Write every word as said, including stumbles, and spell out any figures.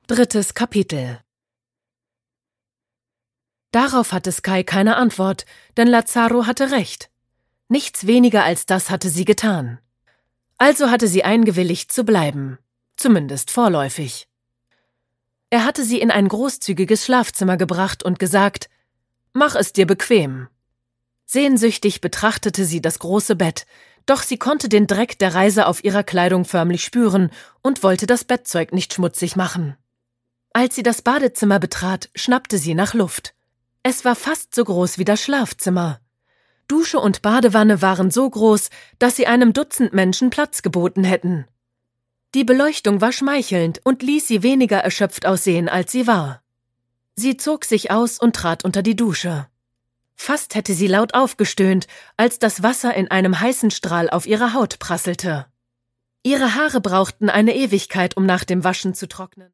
Drittes Kapitel. Darauf hatte Sky keine Antwort, denn Lazaro hatte recht. Nichts weniger als das hatte sie getan. Also hatte sie eingewilligt zu bleiben, zumindest vorläufig. Er hatte sie in ein großzügiges Schlafzimmer gebracht und gesagt, »Mach es dir bequem.« Sehnsüchtig betrachtete sie das große Bett, doch sie konnte den Dreck der Reise auf ihrer Kleidung förmlich spüren und wollte das Bettzeug nicht schmutzig machen. Als sie das Badezimmer betrat, schnappte sie nach Luft. Es war fast so groß wie das Schlafzimmer. Dusche und Badewanne waren so groß, dass sie einem Dutzend Menschen Platz geboten hätten. Die Beleuchtung war schmeichelnd und ließ sie weniger erschöpft aussehen, als sie war. Sie zog sich aus und trat unter die Dusche. Fast hätte sie laut aufgestöhnt, als das Wasser in einem heißen Strahl auf ihre Haut prasselte. Ihre Haare brauchten eine Ewigkeit, um nach dem Waschen zu trocknen.